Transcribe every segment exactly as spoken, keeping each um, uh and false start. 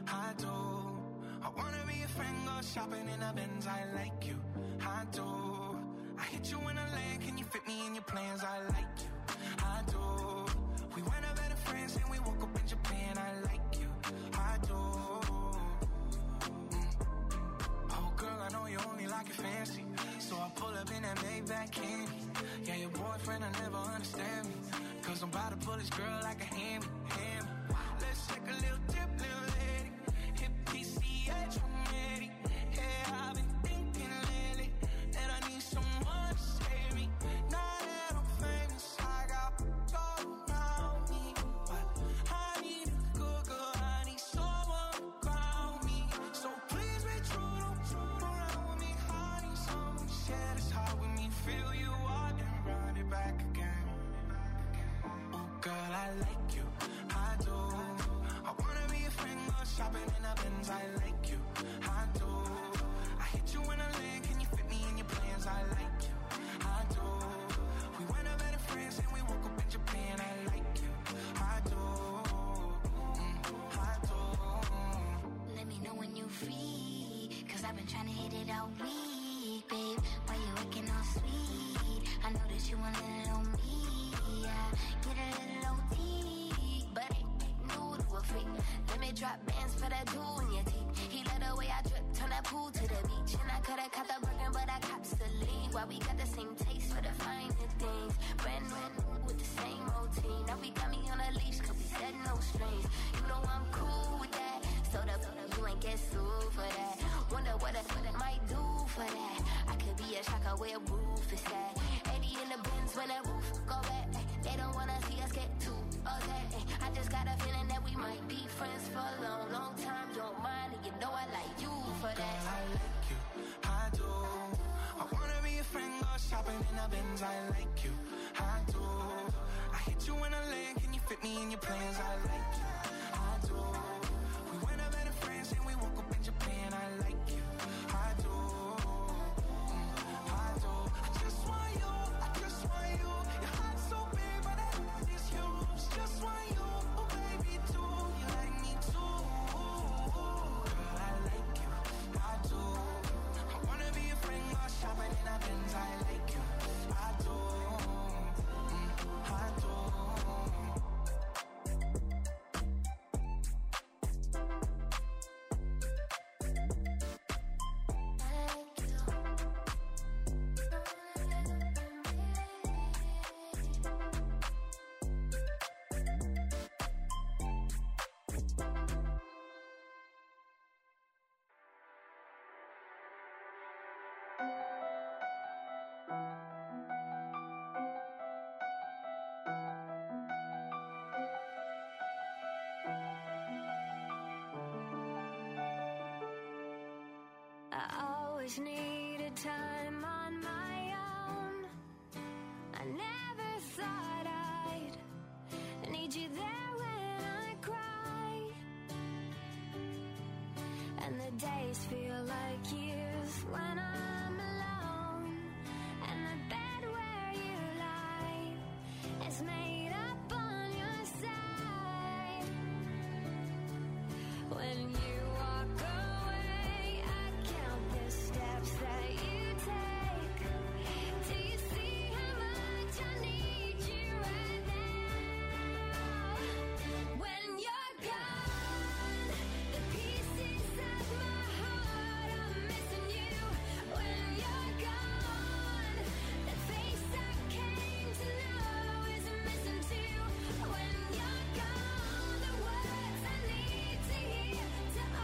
I do. I wanna be a friend, go shopping in a Benz, I like you. I do. I hit you in a lane, can you fit me in your plans? I like you. I do. We went up better friends and we woke up in Japan, I like you. I do. Mm. Oh girl, I know you only like it fancy, so I pull up in that Maybach candy. Yeah, your boyfriend will never understand me, cause I'm about to pull this girl like a hammy, hammy. Let's take a little dip, little lady. Hit P C H one eighty. Yeah, I've been thinking lately that I need someone to save me. Now that I'm famous, I got gold around me, but I need a good girl, I need someone to ground me. So please be true, don't fool around with me. I need someone to share this heart with me. Feel you out and run it back again. Oh girl, I like you, I do. I wanna be a friend, go shopping in a Benz, I like you, I do. I hit you in a lane, can you fit me in your plans? I like you, I do. We went up better friends and we woke up in Japan, I like you, I do. Mm, I do. Let me know when you free, cause I've been trying to hit it all week, babe. Why you acting all sweet? I know that you want a little me, yeah. Get a little O T, but ain't new to a freak. Let me drop bands for that jewel in your teeth. He let the way I drip, turn that pool to the beach. And I coulda caught the Birkin, but I cops the lead. Why we got the same taste for the finer things. Brand new with the same routine. Now we got me on a leash, cause we said no strings. You know I'm cool with that, so the you ain't get sued for that. Wonder what I, what I might do for that. I could be a shocker where a roof is at. eighty in the Benz when that roof go back. They don't wanna see us get too upset. I just got a feeling that we might be friends for a long, long time. Don't mind, and you know I like you for that. Girl, I like you, I do. I wanna be a friend, go shopping in a Benz, I like you, I do. I hit you in a lane, can you fit me in your plans? I like you, I do. We went up better friends and we woke up in Japan, I like you, I do. Mm, I do. I just want you, I just want you. Your heart's so big, but that is huge. Just want you, oh baby, too. You like me too. Girl, I like you, I do. I wanna be a friend, go shopping in a Benz, I like you, I do. Mm, I do. I always needed time on my own. I never thought I'd need you there when I cry. And the days feel like years when I'm alone. And the bed where you lie is made up on your side. When you walk away, I count the steps that you take. Do you see how much I need you right now? When you're gone, the pieces of my heart are missing you. When you're gone, the face I came to know is missing too. When you're gone, the words I need to hear to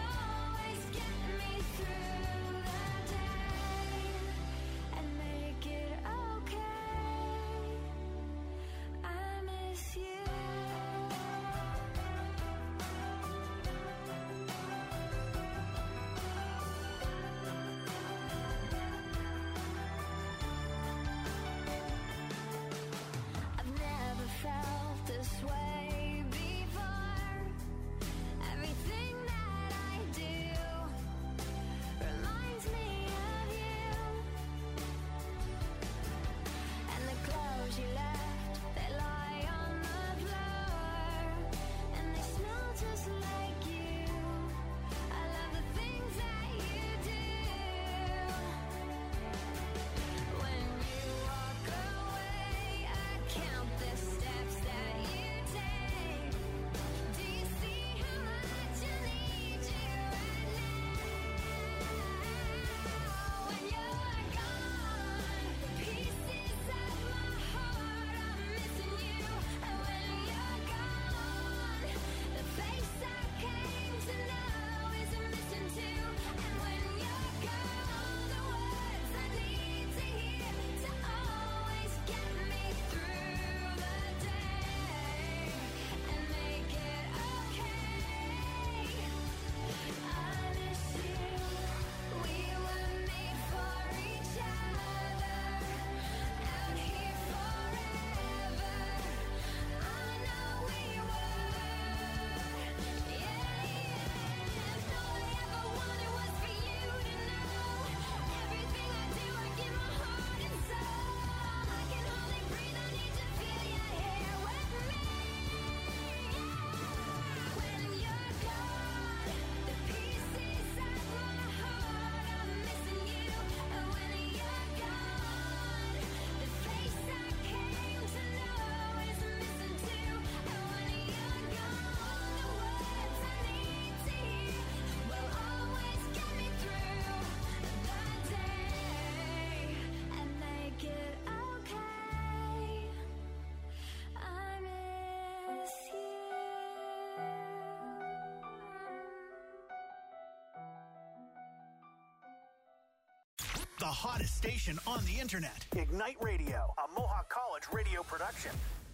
hottest station on the internet. Ignite Radio, a Mohawk College radio production.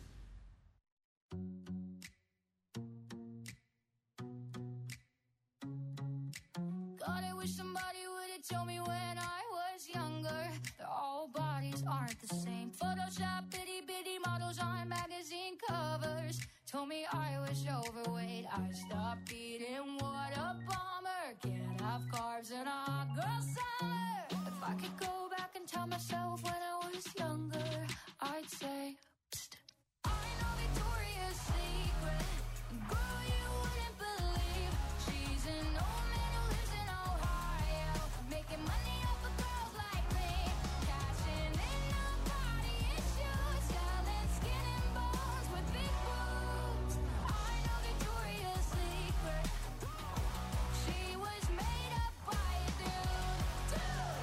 God, I wish somebody would have told me when I was younger that all bodies aren't the same. Photoshop itty bitty models on magazine covers told me I was overweight. I stopped eating, what a bummer. Can't have carbs in a hot girl summer. If I could go back and tell myself when I was younger, I'd say, psst. I know Victoria's Secret. Girl, you wouldn't believe she's an old man who lives in Ohio, making money off of girls like me, cashing in on body issues, selling skin and bones with big boobs. I know Victoria's Secret. She was made up by a dude, dude.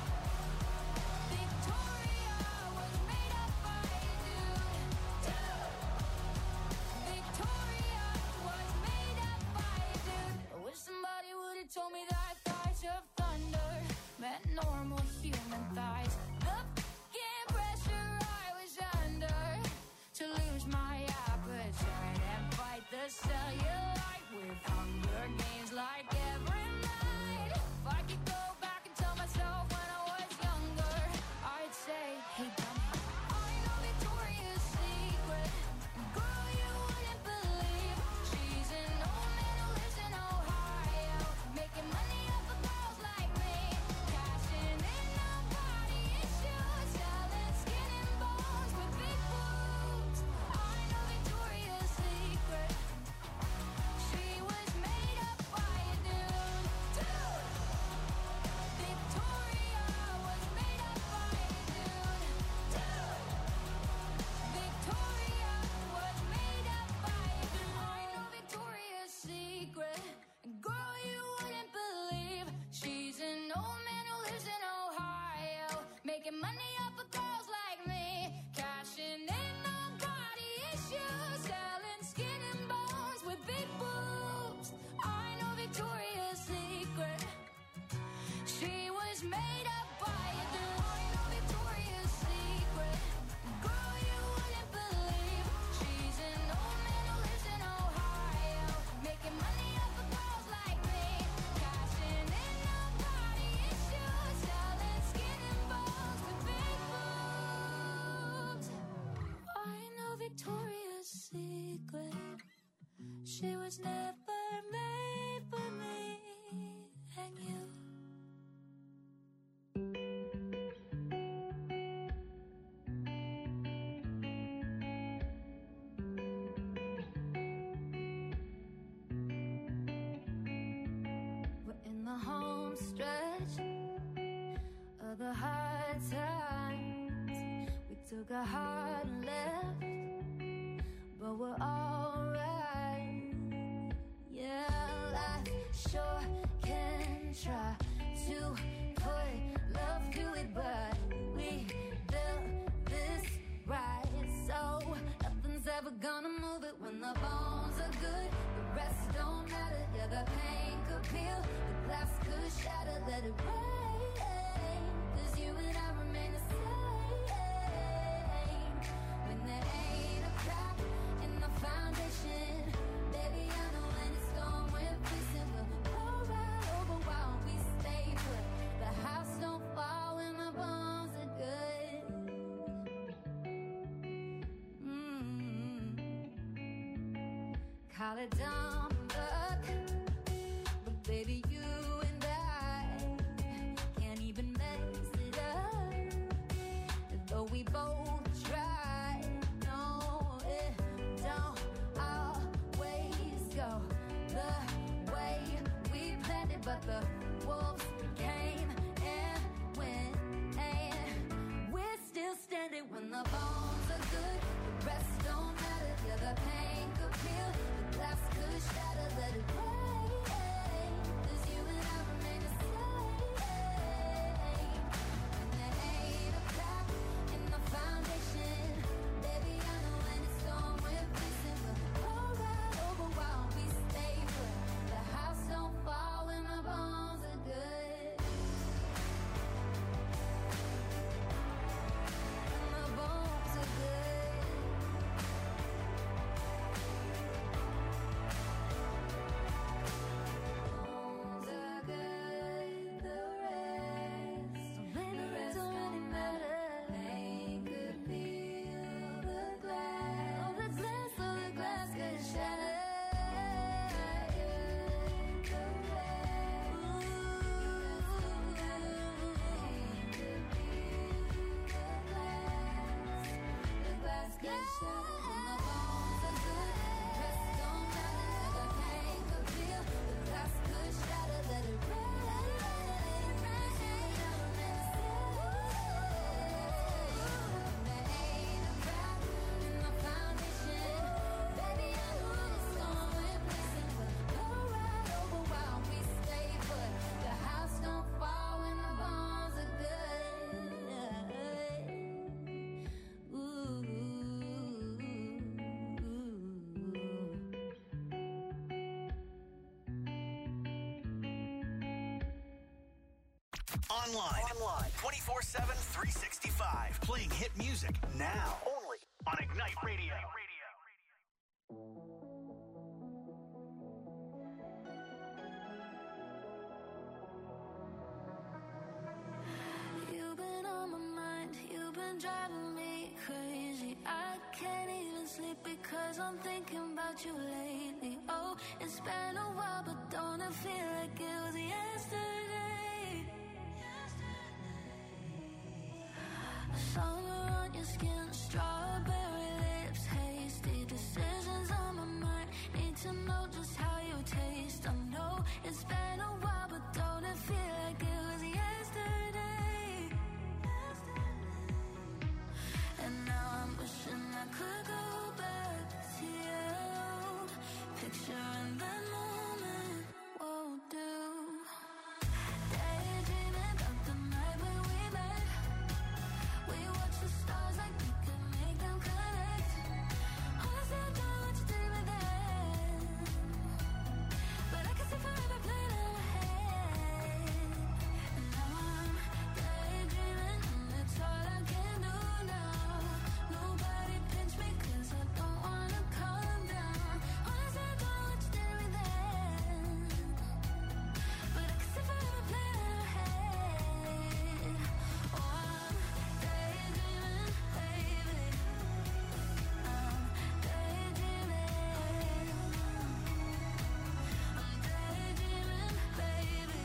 Victoria was made up by a dude, dude. Victoria was made up by a dude. I wish somebody would have told me that thighs of thunder meant normal human thighs. The f***ing pressure I was under to lose my appetite and fight the cellulite with Hunger Games like every night. If I could go back and tell myself when I was younger, I'd say, hey, dummy, I know Victoria's Secret. Girl, you wouldn't believe she's an old man who lives in Ohio, making money off of girls like me, cashing in on body issues, selling skin and bones with big boobs. I know Victoria's Secret. She was made up by a dude, dude. Victoria was made up by a dude, dude. Victoria was made up by a dude. I know Victoria's Secret. Girl, you wouldn't believe she's an old man who lives in Ohio, making money off of girls like me, cashing in on body issues, selling skin and bones with big boobs. I know Victoria's Secret. She was made up by a dude. I know Victoria's Secret. Girl, you wouldn't believe she's an old man who lives in Ohio, making money off of girls like me, cashing in on body issues, selling skin and bones with big boobs. I know Victoria's Secret. She was never made for me and you. We're in the home stretch of the hard times. We took a hard left, but we're alright. Yeah, life sure can try to put love to it, but we built this right, so nothing's ever gonna move it. When the bones are good, the rest don't matter. Yeah, the pain could peel, the glass could shatter. Let it rain, 'cause you and I remain the same. When there ain't a crack in the foundation, baby, I know when it's gone, we're fixing. We'll go right over while we stay put. The house don't fall when the bones are good. Mm. Call it dumb luck, but baby, you and I can't even mess it up. Though we both try, no, it don't always go the way we planned it. But the wolves came and went, and we're still standing. When the bones are good, the rest don't matter. Yeah, the pain could peel, the glass could shatter. Let it rain, 'cause Online. Online. twenty-four seven, three sixty-five. Playing hit music now. Only on Ignite Radio. You've been on my mind. You've been driving me crazy. I can't even sleep because I'm thinking about you lately. Oh, it's been a while, but don't it feel like it was yesterday? Summer on your skin, strawberry lips, hasty decisions on my mind. Need to know just how you taste. I know it's been a while, but don't it feel like it was yesterday? And now I'm wishing I could go back to you. Picturing that moment won't do. Daydreaming about the night when we met. We watched the stars like we could make them connect. Honestly, I don't know what you did with that, but I can see forever playing in my head. And now I'm daydreaming, and it's all I can do now. Nobody pinch me 'cause I don't wanna calm down. Honestly, I don't know what you did with that, but I can see forever playing in my head. Oh, I'm daydreaming, baby. I'm daydreaming. I'm daydreaming, baby.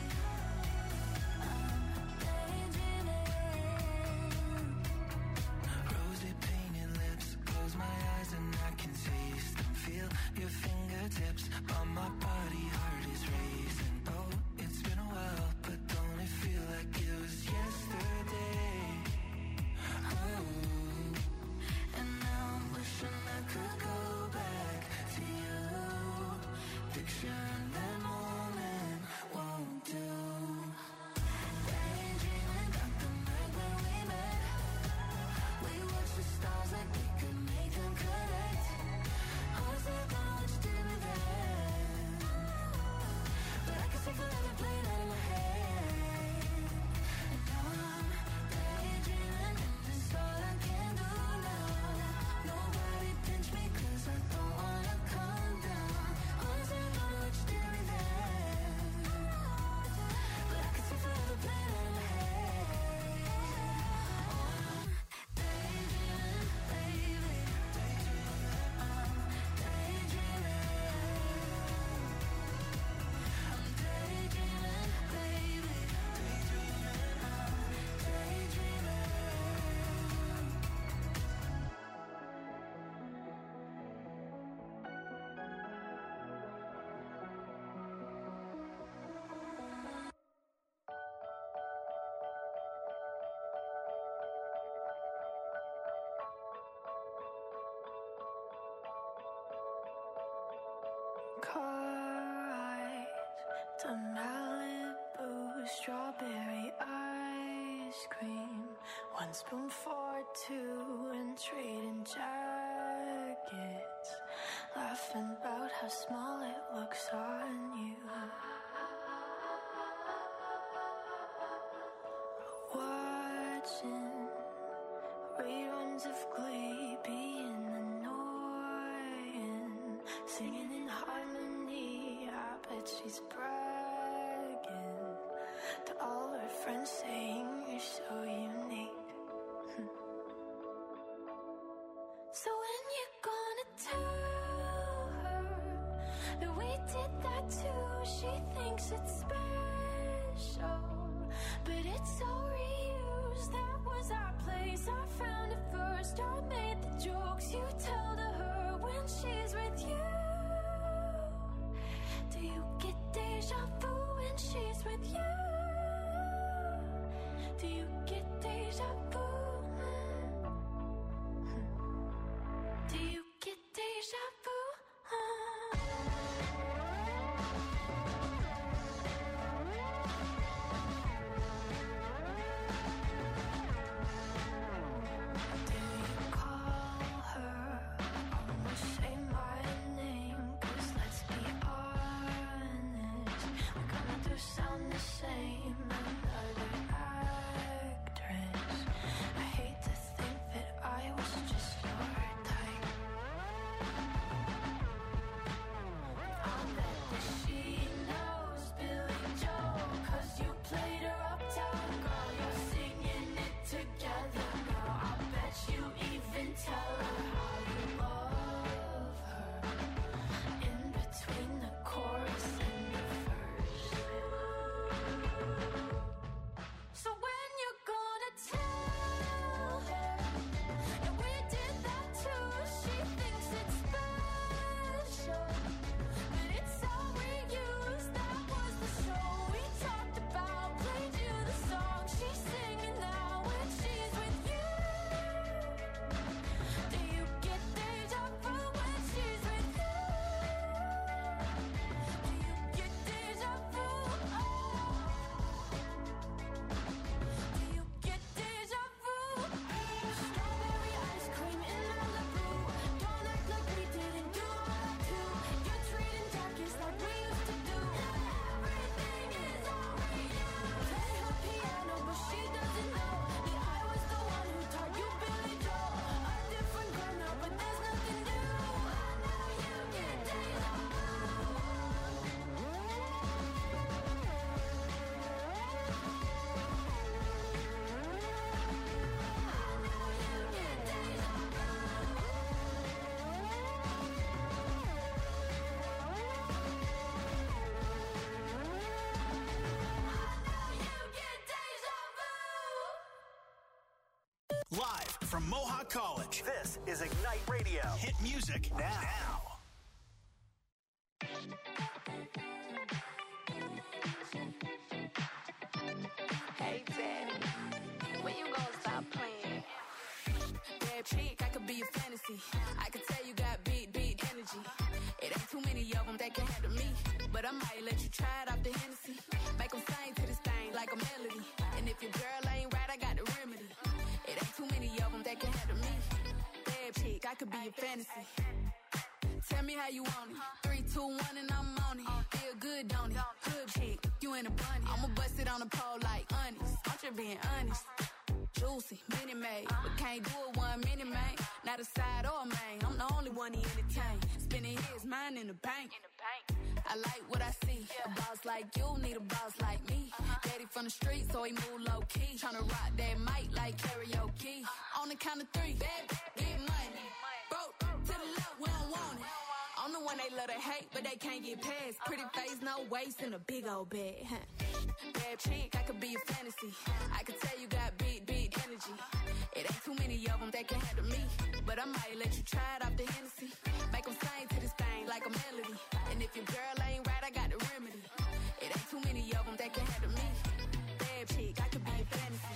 I'm daydreaming. Rosy painted lips, close my eyes and I can taste them. Feel your fingertips on my body, heart is racing. Oh, it's been a while, but don't it feel like it was yesterday? Oh, And now I'm wishing I could go back to you. picturing that moment won't do. Daydreaming about the night when we met. We watched the stars like we could make them connect. Honestly, I don't know what you did with that, but I can see forever playing out in my head. And now I'm daydreaming, and it's all I can do now. Nobody pinch me 'cause I don't wanna calm down. Honestly, I don't know what you did with that, but I can see forever playing out in my head. Oh, I'm daydreaming, baby. I'm daydreaming. I'm daydreaming, baby. I'm daydreaming. Car rides to Malibu, strawberry ice cream. One spoon for two and trading jackets. Laughing about how small it looks on you. Watching reruns of Glee, being annoying. Singing in harmony, I bet she's bragging to all her friends, saying you're so unique. So when you gonna tell her that we did that too? She thinks it's special, but it's so reused. That was our place, I found it first. I made the jokes you tell to her when she's with you. Do you get deja vu when she's with you? Do you get deja vu? Do you get deja vu? Do you call her? Almost say my name, 'cause let's be honest, we're gonna do sound the same another from Mohawk College. This is Ignite Radio. Hit music now. Hey, Daddy, when you gonna stop playing? Bad chick, I could be a fantasy. I could tell you got big, big energy. It ain't too many of them that can handle me. But I might let you try it off the Hennessy. Make them sing to this thing like a melody. And if your girl ain't right, I got the remedy. It ain't too many of them that can handle me. Bad chick, I could be a fantasy. Tell me how you want it. Three, two, one, and I'm on it. Feel good, don't it? Good chick, you in a bunny. I'ma bust it on the pole like honest. I'm just being honest. Juicy, mini made, but can't do it one minute, man. Not a side or a main. I'm the only one he entertain. Spinning his mind in the bank. I like what I see. A boss like you need a boss like me. Daddy from the street, so he move low key. Tryna rock that mic like karaoke. On the count of three, bad, get money. Broke to the left, we don't want it. I'm the one they love to hate, but they can't get past. Pretty face, no waist, and a big old bag. Bad chick, I could be a fantasy. I could tell you got big, big energy. It ain't too many of them that can handle me. But I might let you try it off the Hennessy. Make them sing to this thing like a melody. And if your girl ain't right, I got the remedy. It ain't too many of them that can handle me. Bad chick, I could be a fantasy.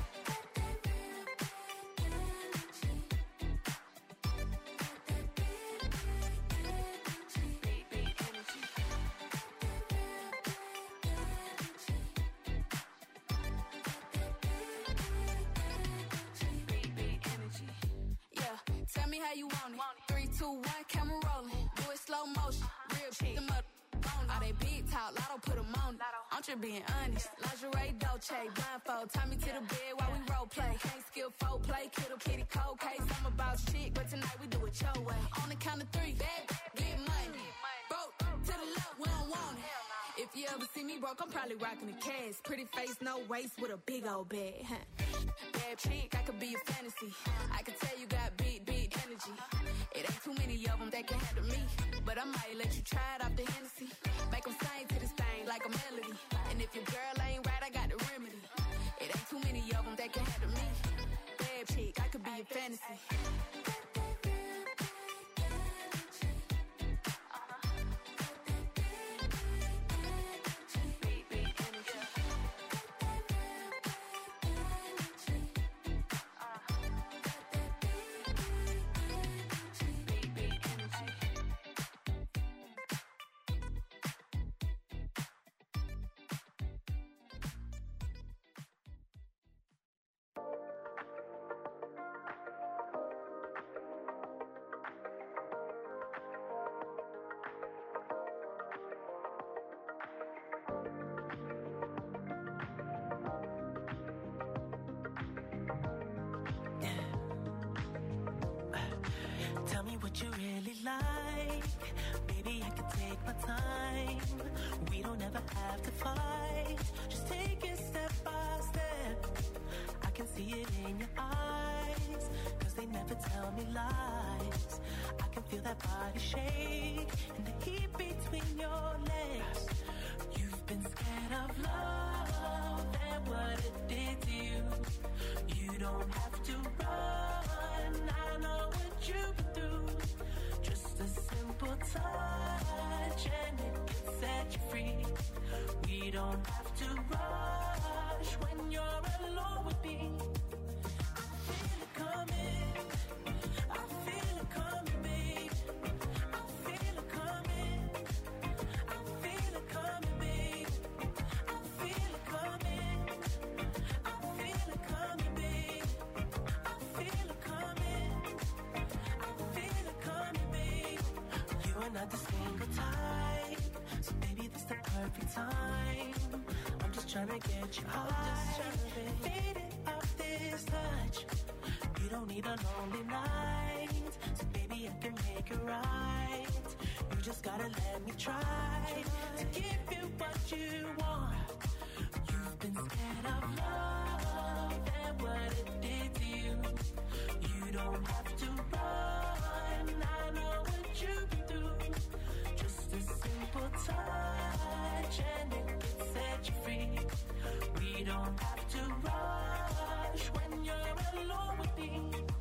Tell me how you want it. Three, two, one, camera rolling. Do it slow motion. Real chick. Them up on all they big talk. Lotto put them on it. I'm just being honest. Lingerie, Dolce, blindfold. Tie me to the bed while we role play. Can't skill folk play. Kiddo, kitty, cold case. I'm a boss chick, but tonight we do it your way. On the count of three, bad, get money. Broke to the left, we don't want it. If you ever see me broke, I'm probably rocking the cash. Pretty face, no waist, with a big old bag. Bad chick, I could be a fantasy. I could tell you got big, big energy. It ain't too many of them that can handle me. But I might let you try it off the Hennessy. Make them sing to this thing like a melody. And if your girl ain't right, I got the remedy. It ain't too many of them that can handle me. Bad chick, I could be a fantasy. Tell me what you really like. Baby, I can take my time. We don't ever have to fight. Just take it step by step. I can see it in your eyes, cause they never tell me lies. I can feel that body shake and the heat between your legs. You've been scared of love and what it did to you. You don't have to run, I know what you've been through. Just a simple touch and it can set you free. We don't have to rush when you're alone with me. I feel it coming, I feel it coming, babe. I feel it coming, I feel it coming, babe. I feel it coming, I feel it coming, babe. I feel it coming, I feel it coming, babe. You are not the single type, so baby, this the perfect time. I'm just trying to get you high, faded off this touch. You don't need a lonely night, so baby, I can make it right. You just gotta let me try to give you what you want. You've been scared of love and what it did to you. You don't have to run, I know what you've been through. Just a simple touch and it can set you free. We don't have to rush when you're alone with me.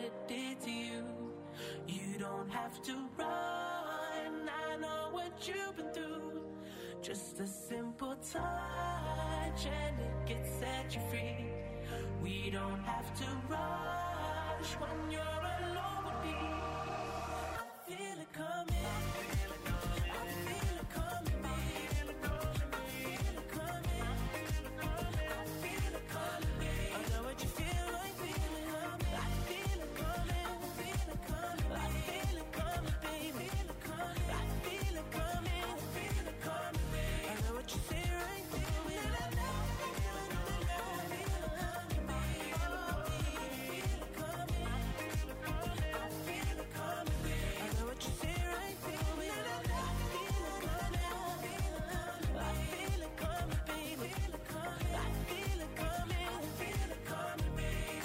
it did to you. You don't have to run, I know what you've been through. Just a simple touch and it can set you free. We don't have to rush when you're alone with me. I feel it coming. I feel it coming, babe. I feel it coming. I feel it coming, babe. I know what you feel like, feel it coming. I feel it coming, feel it coming, I feel it coming, babe. Feel it coming. I feel it coming, feel it coming, babe. I know what you say right, feel it. I know, feel it, I know, feel it coming, babe. Oh, feel it coming. I feel it coming, babe. I know what you say right, feel it. I know, feel it coming, feel it coming, I feel it coming, babe. Feel it coming. I feel it coming, feel it coming, babe.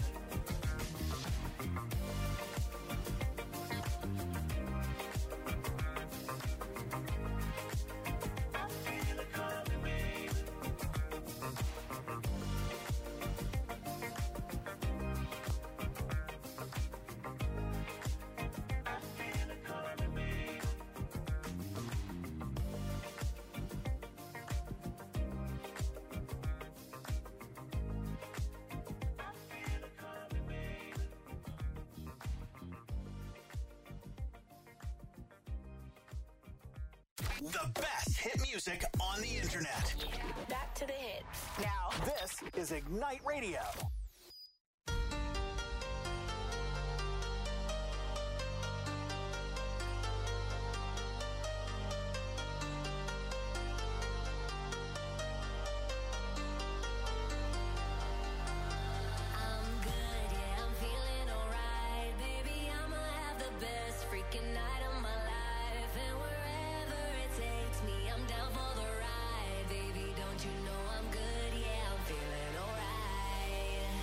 The best hit music on the internet. Back to the hits. Now, this is Ignite Radio. I'm good, yeah, I'm feeling alright. Baby, I'ma have the best freaking night of my life. And wherever it takes me, I'm down for the ride. Baby, don't you know I'm good, yeah, I'm feeling alright.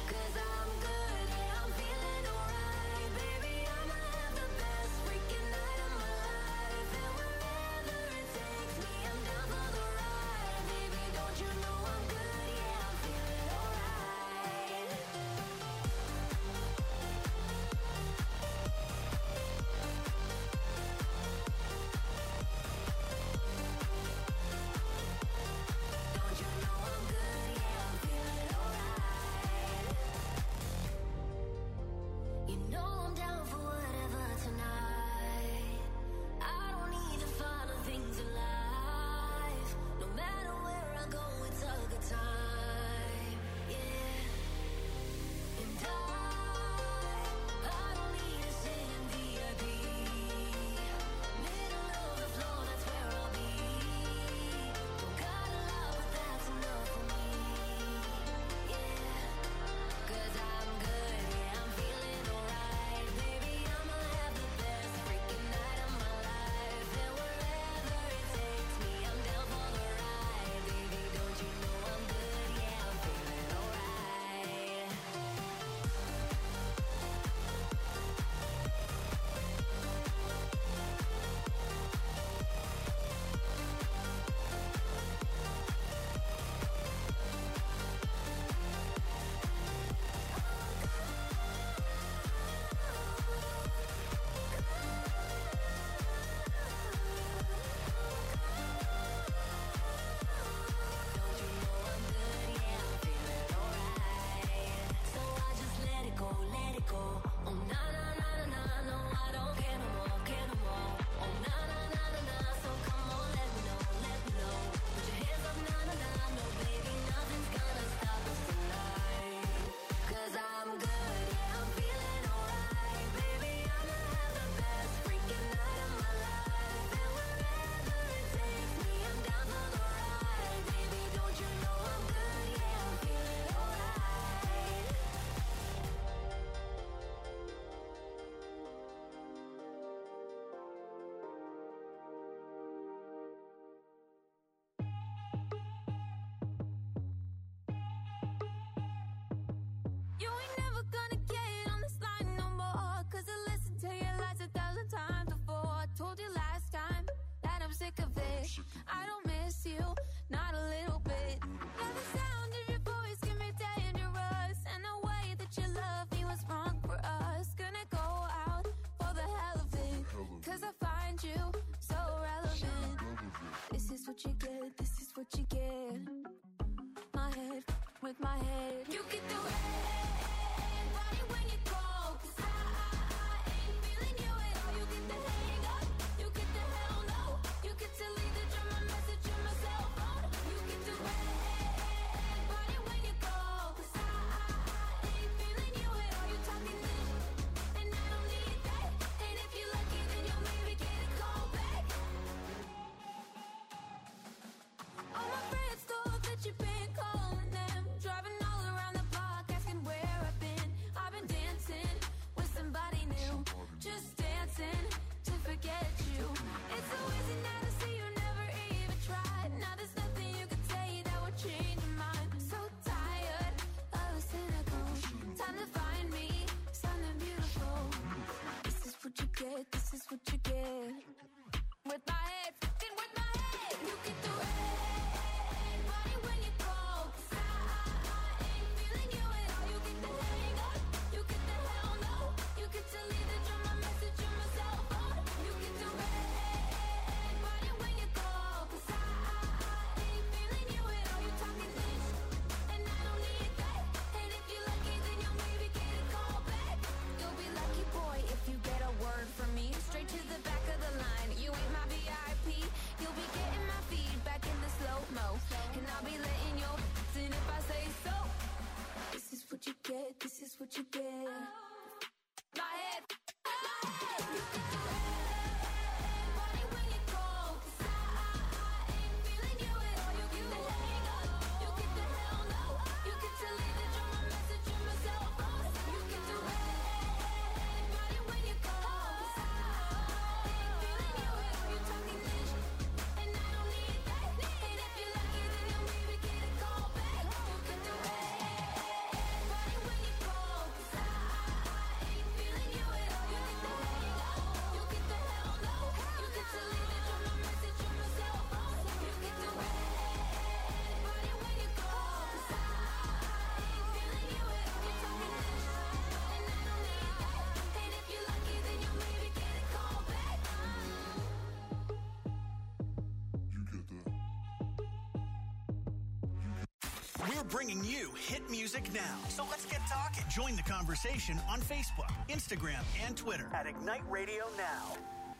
We're bringing you hit music now. So let's get talking. Join the conversation on Facebook, Instagram, and Twitter at Ignite Radio Now.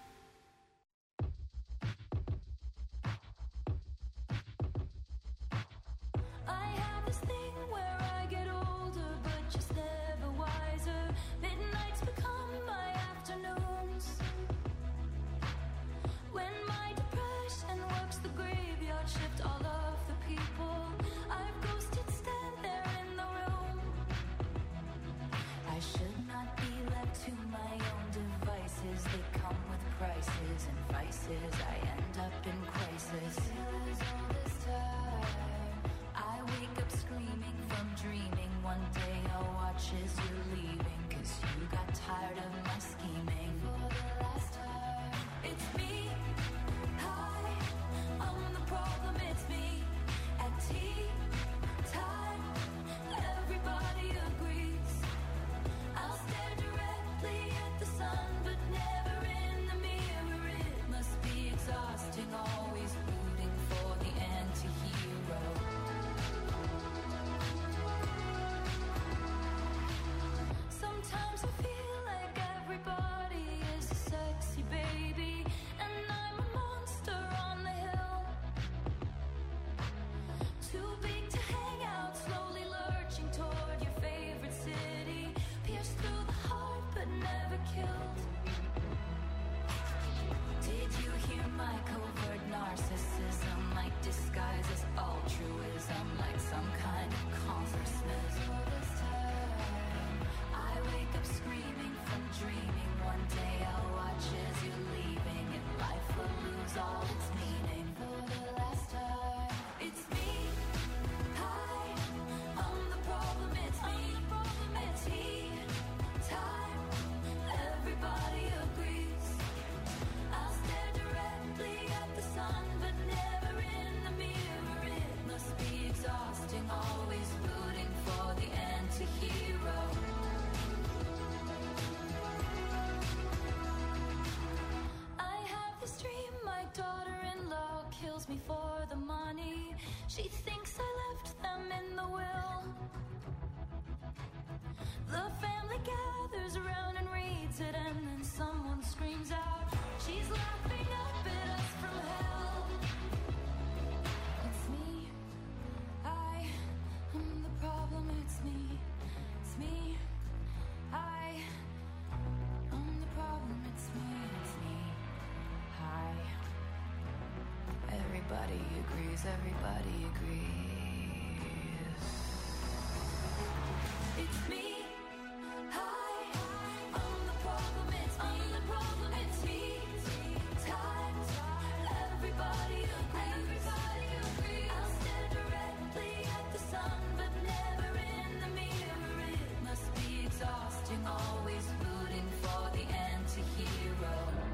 I have this thing where I get older, but just never wiser. Midnights become my afternoons. When my depression works the graveyard shift, all of the people I've ghosted stand there in the room. I should not be left to my own devices. They come with prices and vices. I end up in crisis. Feels all this time. I wake up screaming from dreaming. One day I'll watch as you're leaving, 'cause you got tired of my scheming. For the last time, it's me. Hi, I'm the problem, it's me. At tea time, everybody agrees. I'll stare directly at the sun, but never in the mirror. It must be exhausting, always rooting for the anti-hero. Sometimes I feel like everybody is a sexy baby, and I'm a monster on the hill. Too big to hang out, slowly lurching toward your favorite city. Pierced through the heart, but never killed. Did you hear my covert narcissism? Like disguise as altruism, like some kind of congressman. All this time, I wake up screaming from dreaming. One day I'll watch as you're leaving, and life will lose all its meaning. For the last time, it's me. Hi, I'm the problem, it's me. At tea time, everybody agrees. I'll stare directly at the sun, but never in the mirror. It must be exhausting, always rooting for the anti-hero. I have this dream, my daughter-in-law kills me for the money. She thinks I left them in the will. The family gathers around and reads it, and then someone screams out, she's laughing up at us from hell. It's me. I am the problem, it's me. It's me. I am the problem, it's me. It's me. Hi. Everybody agrees, everybody agrees. It's me. Hi, I'm the problem, it's me. I'm the problem, it's me. Time, everybody agrees. Everybody agrees. I'll stare directly at the sun, but never in the mirror. It must be exhausting, always rooting for the anti-hero.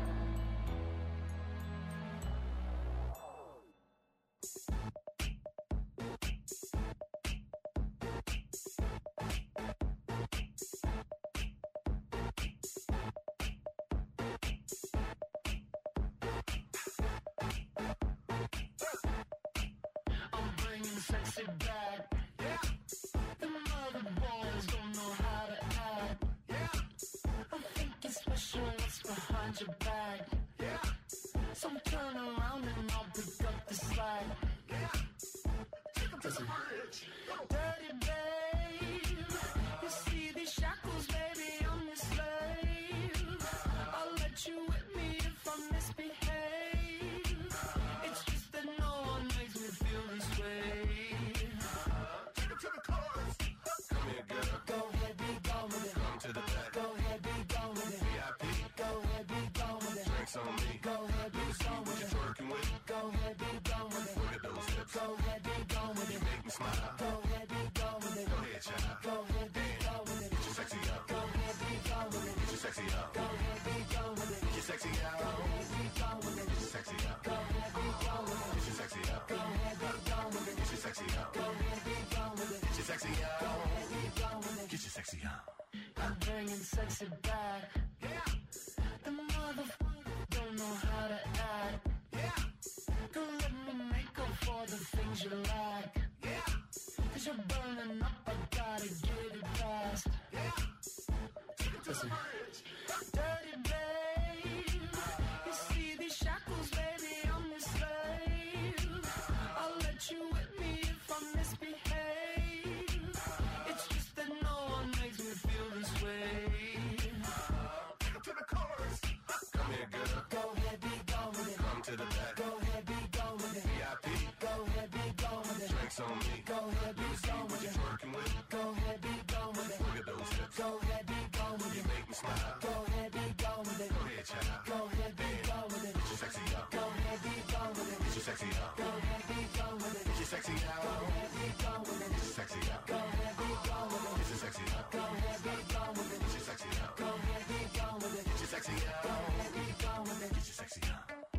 I'm bringing sexy back. Yeah. The mother boys don't know how to act. Yeah. I'm thinking special, what's behind your back? Yeah. So turn around and I'll pick up the slack. Yeah. Take 'em to the bridge. Dirty babe. You see these shackles, baby, I'm your slave. I'll let you whip me if I misbehave. It's just that no one makes me feel this way. Take 'em to the chorus. Come here, girl. Go ahead, be gone with it. Come to the back. Go ahead, be gone with it. V I P. Go ahead, be gone with it. Drinks on me. Go ahead, be gone with it. Twerking with. Go ahead, be gone with it. Look at those hips. Go ahead, be gone with it. You make me smile. Go ahead, be gone with it. Go ahead, child. Go ahead, be gone with it. Get your sexy up. Go ahead, be gone with it. Get your sexy up. Go ahead, be gone with it. Get your sexy up. Go ahead, be gone with it. Get your sexy up. Go ahead, be gone with it. Get your sexy up. Go ahead, be gone with it. Get your sexy up. Go ahead, be gone with it. Get your sexy up. Go ahead, be gone with it. Get your sexy up. I'm bringing sexy back. Yeah. The motherfucker don't know how to act. Yeah. Don't let me make up for the things you lack. Yeah. Cause you're burning up, I gotta get it fast. Listen. Dirty babe, you see these shackles, baby, I'm your slave. I'll let you whip me if I misbehave. It's just that no one makes me feel this way. Take it to the chorus. Come here, girl. Go ahead, be gone with it. Come to the back. Go ahead, be gone with it. V I P. Go ahead, be gone with it. Drinks on me. Go ahead, be gone with it. Working with. Go ahead, be gone with it. Look at those hips. Go ahead, be gone with it. You make me smile. Go ahead, be gone with it. Go ahead, child. Go ahead, be gone with it. Get your sexy up. Go ahead, be gone with it. Get your sexy up. Go ahead, be gone with it. Get your sexy out. Go ahead, be gone with it. Get your sexy up. Go ahead, be gone with it. Get your sexy up. Go ahead, be gone with it. Get your sexy up. Go ahead, be gone with it. Get your sexy up. Go ahead, be gone with it. Get your sexy up.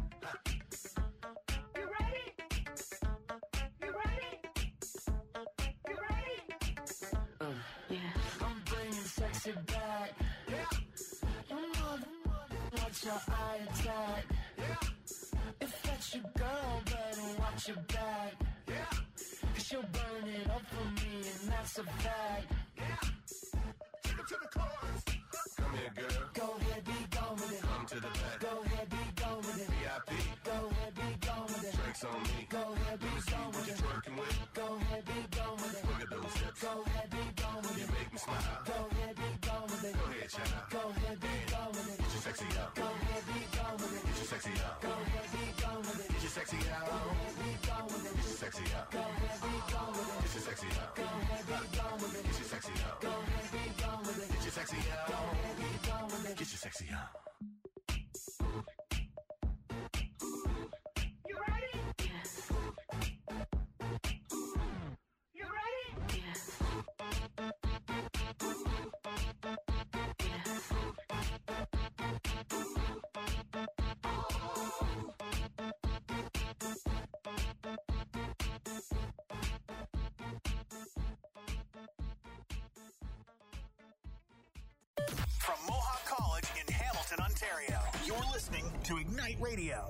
You ready? You ready? You ready? Uh, yeah. I'm bringing sexy back. Yeah. You mother, watch your eye attack. Yeah. If that's your girl, better watch your back. Yeah. Cause she'll burn it up for me, and that's a fact. Yeah. Take it to the chorus. Come here, girl. Go ahead, be gone with it. Come to the back. Go ahead, be gone with it. V I P. Go ahead, be gone with it. Drinks on me. Go ahead, be gone with it. Working with. Go ahead, be gone with it. Look at those hips. Go ahead, be gone with it. You make me smile. Go ahead, be gone with it. Go ahead, child. Go ahead, be gone with it. Get your sexy up. Go ahead, be gone with it. Get your sexy up. Go ahead, be gone with it. Get your sexy out. Go ahead, be gone with it. Get your sexy up. Go ahead, be gone with it. Get your sexy up. Go ahead, be gone with it. Get your sexy up. Go ahead, be gone with it. Get your sexy out. Go ahead, be gone with it. Get your sexy up. You ready? You ready? From Mohawk College in Hamilton, Ontario, you're listening to Ignite Radio.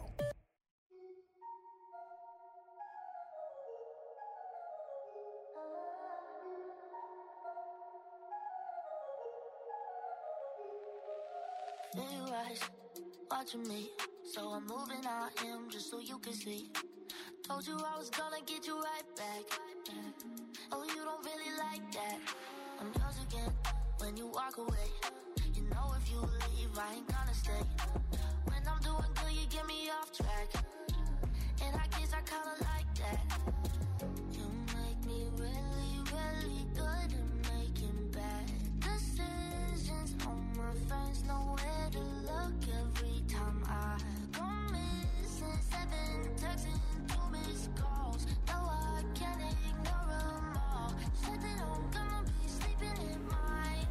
Feel your eyes watching me, so I'm moving on him just so you can see. Told you I was gonna get you right back. Oh, you don't really like that. I'm yours again when you walk away. You know if you leave, I ain't gonna stay. When I'm doing good, you get me off track. And I guess I kinda like that. You make me really, really good at making bad decisions. All my friends know where to look every time I go missing. Seven texts and two missed calls. No, I can't ignore them all. Said that I'm gonna be sleeping in mine.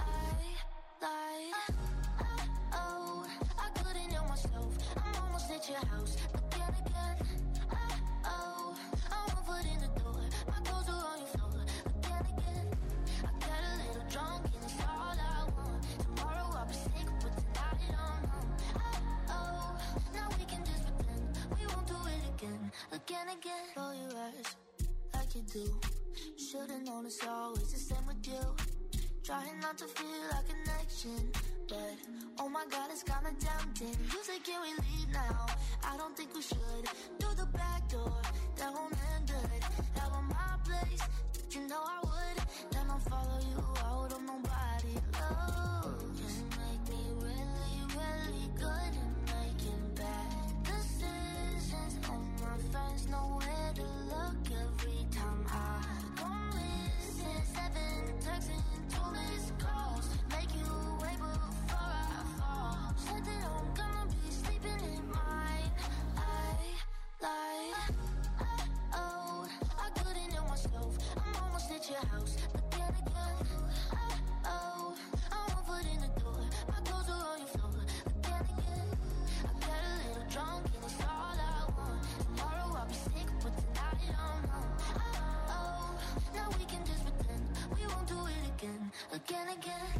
I lied. Oh, I couldn't help myself. I'm almost at your house again, again. Oh, I'm one foot in the door. My clothes are on your floor again, again. I got a little drunk and it's all I want. Tomorrow I'll be sick, but tonight I'm home. Oh, now we can just pretend we won't do it again, again, again. Roll your eyes like you do. Should've known it's always the same with you. Trying not to feel a connection, but oh my god, it's kinda tempting. You say, can we leave now? I don't think we should. Through the back door, that won't end good. Have on my place, you know I would. Then I'll follow you out of nobody. Oh, you make me really, really good at making bad decisions. All my friends know where to look every time I go missing. Seven texts and two missed calls. Make you wait before I fall. Said that I'm gonna be sleeping in mine. I lied. Oh, I couldn't help myself. I'm almost at your house again, again. Oh, I'm one foot in the door. My clothes are on your floor again, again. I got a little drunk and it's all I want. Tomorrow I'll be sick, but tonight I'm home. Oh, now we can just pretend we won't do it again, again, again.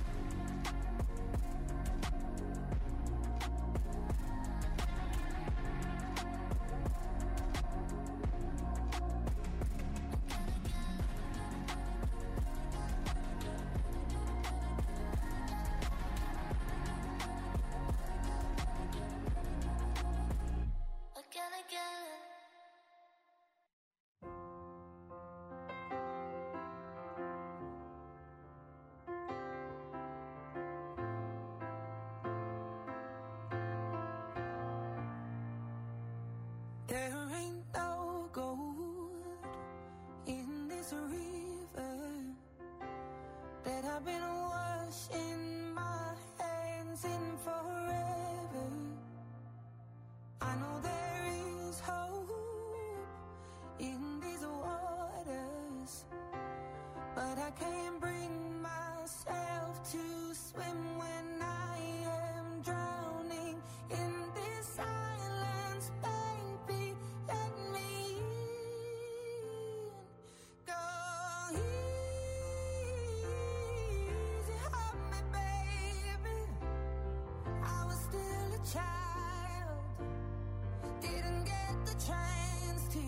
child, didn't get the chance to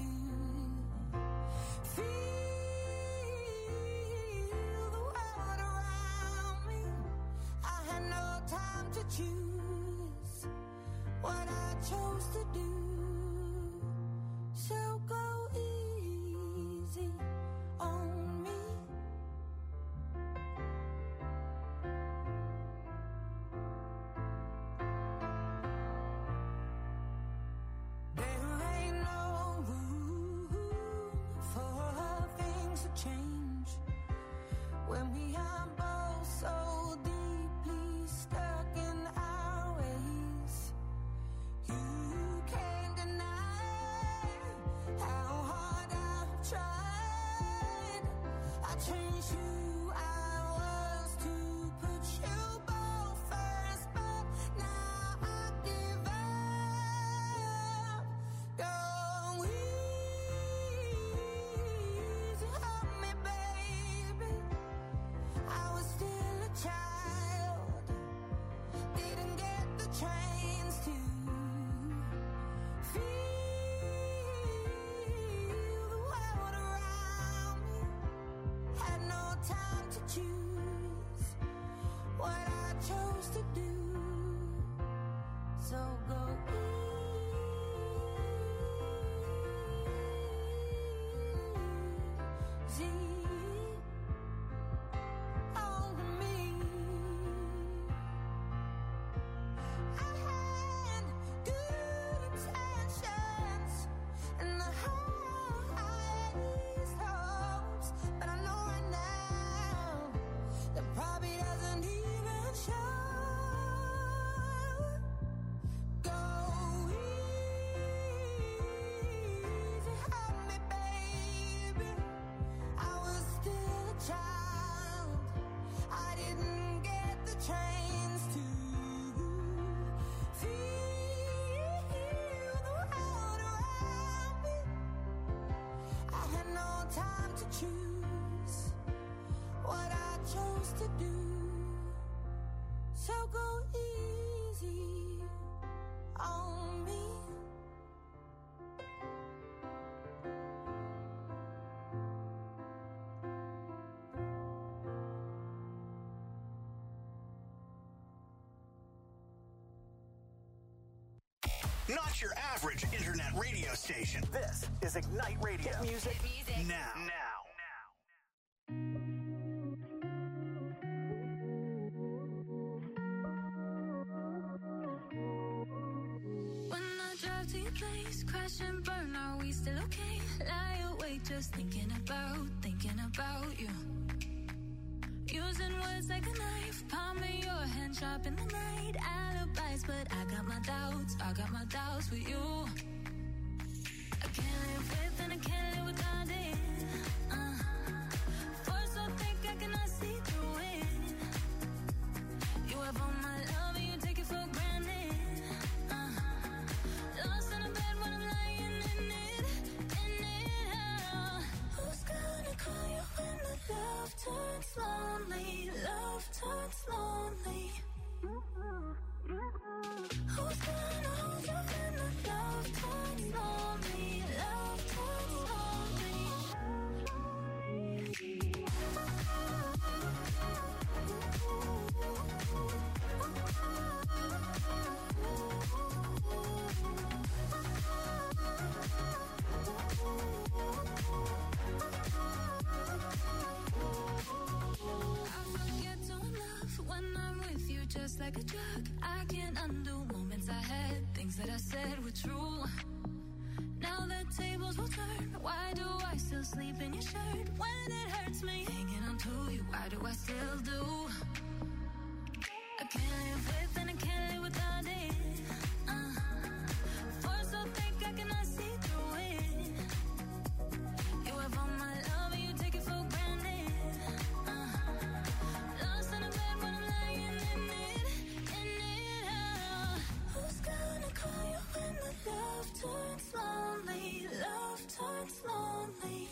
feel the world around me. I had no time to choose what I chose to do. So go easy on me. There ain't no room for things to change when we are both so deeply stuck in our ways. You can't deny how hard I've tried. I changed who I was to put you both first, but now I give up. Go easy on me, baby. I was still a child, didn't get the chance to feel the world around me. Had no time to choose what I chose to do. So go easy on me. I had good intentions and the highest hopes, but I know right now that probably doesn't even show. Go easy on me, baby. I was still a child, I didn't get the chance to feel the world around me. I had no time to choose what I chose to do. So go easy on me. Not your average internet radio station. This is Ignite Radio. Hit music, now. Now. When I drive to your place, crash and burn, are we still okay? Lie awake just thinking about, thinking about you. Using words like a knife, palming your hand sharp in the night. Alibis, but I got my doubts, I got my doubts with you. I can't live with and I can't live without it. Uh, force so thick I cannot see through it. You have all my love and you take it for granted. Uh, lost in a bed when I'm lying in it, in it. Uh, who's gonna call you when the love turns lonely? Love turns lonely. Who's gonna hold you when the love turns lonely? Love turns lonely. I forget to love when I'm with you, just like a drug. I can't undo moments I had, things that I said were true. Now the tables will turn. Why do I still sleep in your shirt when it hurts me? Hanging on to you, why do I still do? I can't live with and I can't live without it. Uh, force so thick I cannot see through it. You have all my love and you take it for granted. Uh, lost in a bed when I'm lying in it, in it. Uh, who's gonna call you when the love turns lonely? Love turns lonely.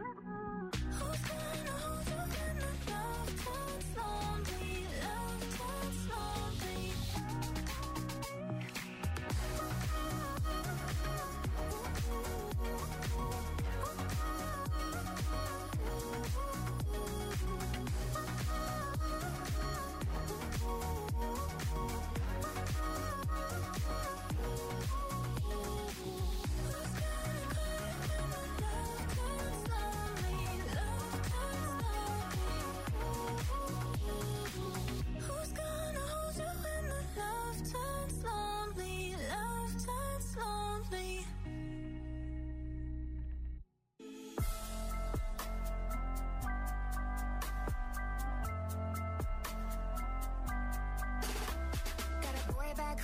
Who's gonna hold you when the love turns lonely? Love turns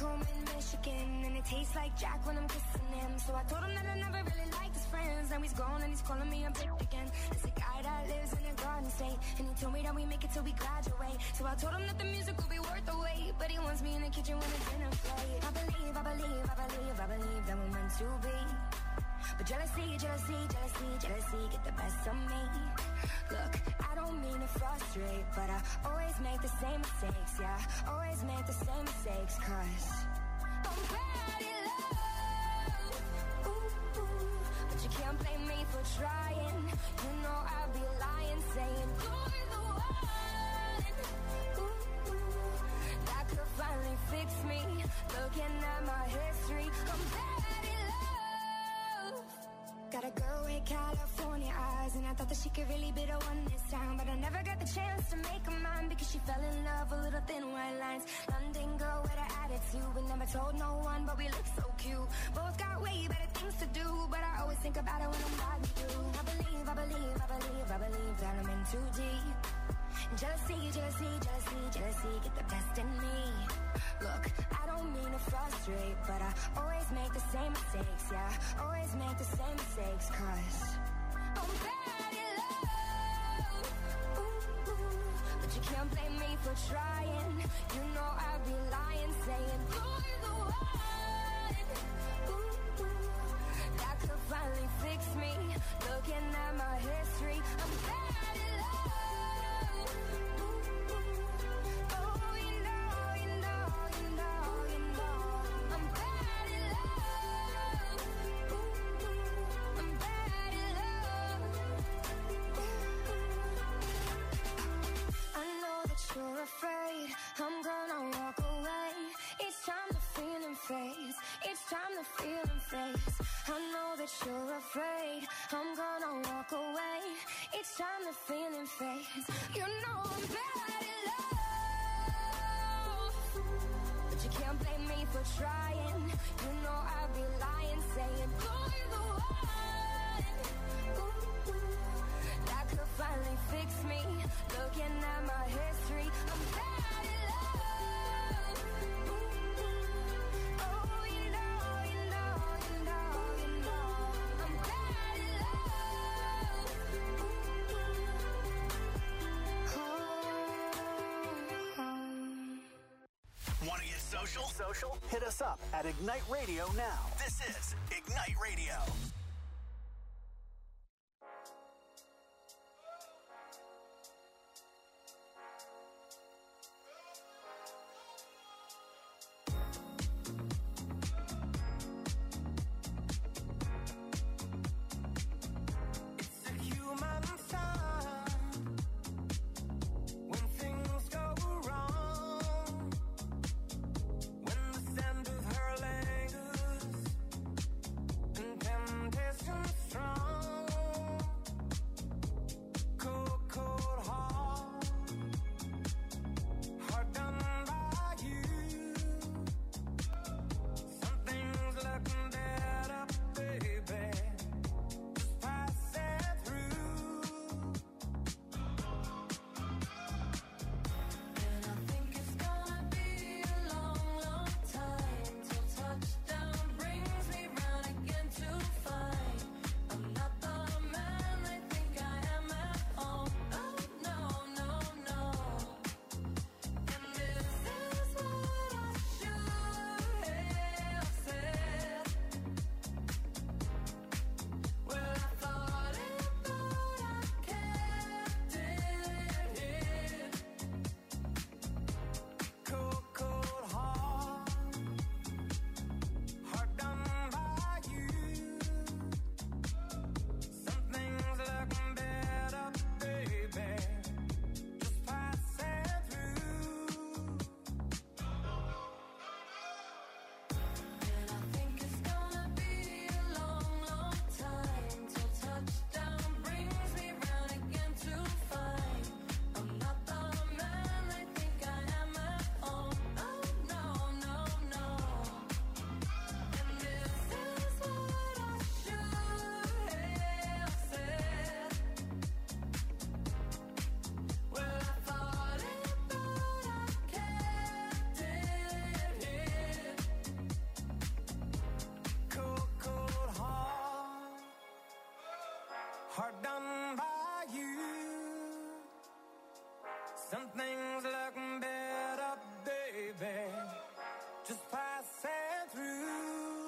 home in Michigan, and it tastes like Jack when I'm kissing him. So I told him that I never really liked his friends. Now he's gone and he's calling me a bitch again. It's a guy that lives in a garden state, and he told me that we make it till we graduate. So I told him that the music will be worth the wait, but he wants me in the kitchen when it's dinner plate. I believe, I believe, I believe, I believe that we're meant to be. But jealousy, jealousy, jealousy, jealousy get the best of me. Look, I don't mean to frustrate, but I always make the same mistakes, yeah. Always make the same mistakes, cause I'm bad in love. Ooh, ooh, but you can't blame me for trying. You know I'd be lying, saying you're the one. Ooh, ooh, that could finally fix me. Looking at my history, I'm bad in love. Got a girl with California eyes, and I thought that she could really be the one this time. But I never got the chance to make her mine, because she fell in love with little thin white lines. London girl with an attitude, we never told no one, but we look so cute. Both got way better things to do, but I always think about it when I'm riding through. I believe, I believe, I believe, I believe that I'm in too deep. Jealousy, jealousy, jealousy, jealousy get the best in me. Look, I don't mean to frustrate, but I always make the same mistakes, yeah. Always make the same mistakes, cause I'm bad in love. Ooh, ooh, but you can't blame me for trying. You know I'd be lying, saying you're the one. Ooh, ooh, that could finally fix me. Looking at my history, I'm bad in love. You're afraid I'm gonna walk away. It's time the feeling fades. It's time the feeling fades. I know that you're afraid I'm gonna walk away. It's time the feeling fades. You know I'm bad in love, but you can't blame me for trying. You know I'd be lying, saying you're the one. Ooh, ooh, that could finally fix me. Looking at my history, I'm bad in love. Ooh, ooh, oh, you know, you know, you know, you know, I'm bad in love. Ooh, ooh, oh. Want to get social? Social? Hit us up at Ignite Radio now. This is Ignite Radio. Temptation Some things look better, baby, just passing through.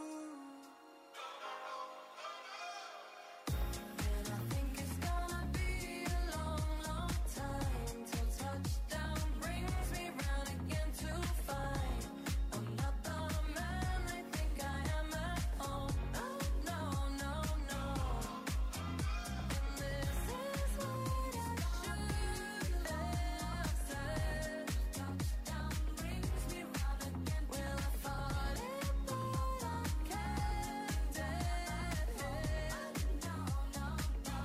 And I think it's gonna be a long, long time till touchdown brings me round again to find I'm not the man I think I am at home. No, no, no, no. And this is what I should have said. Touchdown brings me round again. Well, I thought it, but I can't dead head. No, no, no.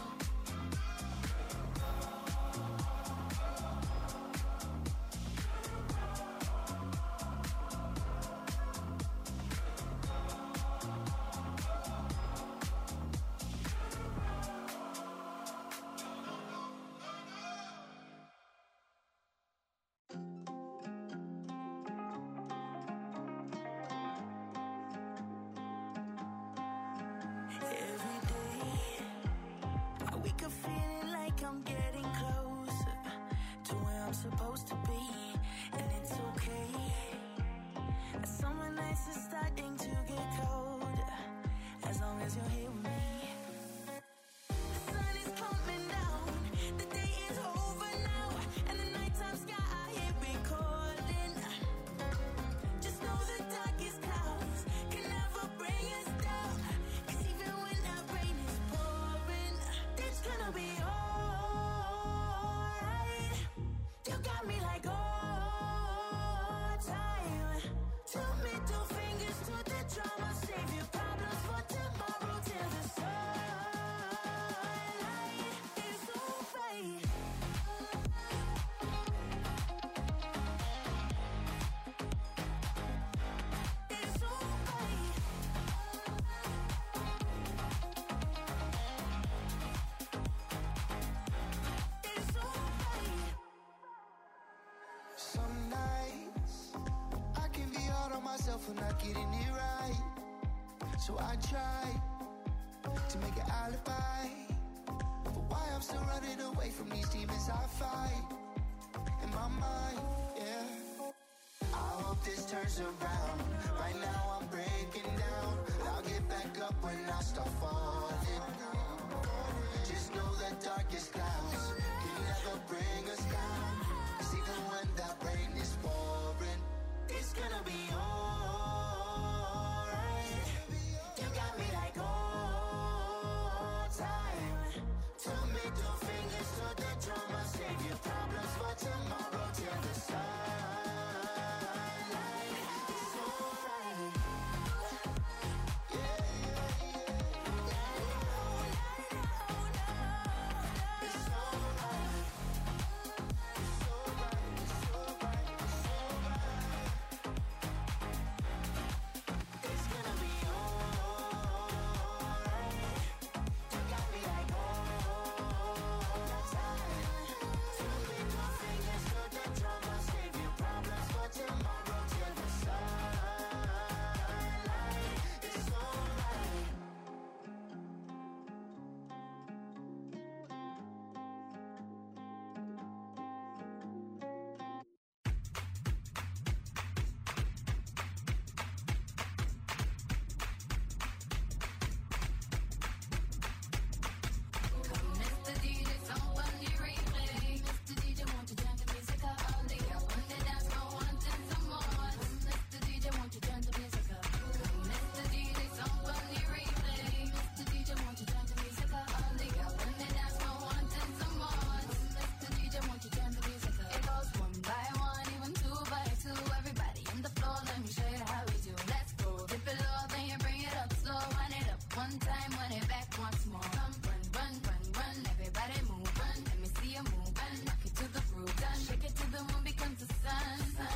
Every day I wake up feeling like I'm getting closer to where I'm supposed to be, and it's okay. Summer nights are starting to get colder, as long as you're here with me. The sun is coming down, the day is over now, and the nighttime sky here recording. Just know the darkest clouds can never bring us down, 'cause even when that rain is pouring, it's gonna be alright. You got me like all time. Two middle fingers to the drama, save your problems for tomorrow till the sunlight is so bright. It's so bright. It's so bright. Some nights I can be hard on myself for not getting it right, so I try to make an alibi for why I'm still running away from these demons I fight in my mind. Yeah, I hope this turns around. Right now I'm breaking down, but I'll get back up when I start falling. Just know the darkest cloud